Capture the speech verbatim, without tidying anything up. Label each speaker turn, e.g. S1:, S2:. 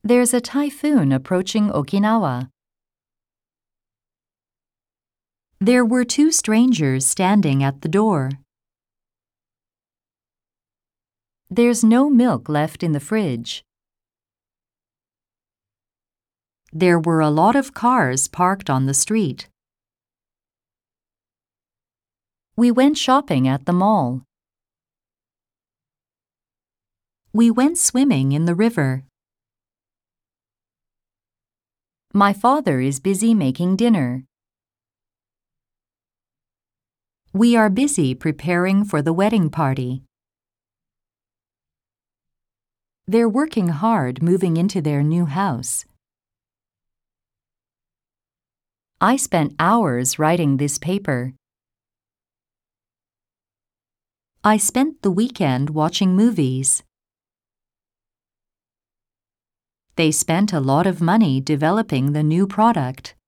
S1: There's a typhoon approaching Okinawa. There were two strangers standing at the door. There's no milk left in the fridge. There were a lot of cars parked on the street. We went shopping at the mall. We went swimming in the river. My father is busy making dinner. We are busy preparing for the wedding party. They're working hard moving into their new house. I spent hours writing this paper. I spent the weekend watching movies. They spent a lot of money developing the new product.